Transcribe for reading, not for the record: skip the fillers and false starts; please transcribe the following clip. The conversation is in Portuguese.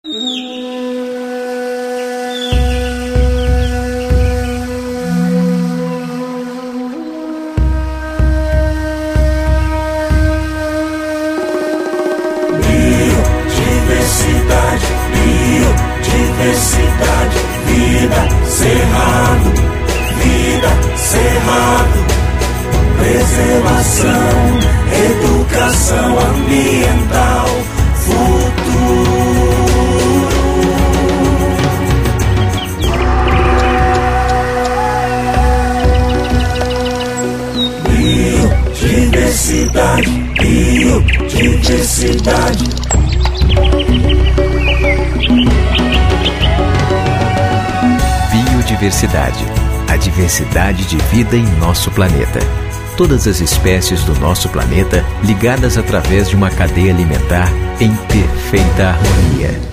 Biodiversidade, biodiversidade, vida, cerrado, preservação, educação ambiental, futuro. Biodiversidade, biodiversidade. Biodiversidade, a diversidade de vida em nosso planeta. Todas as espécies do nosso planeta ligadas através de uma cadeia alimentar em perfeita harmonia.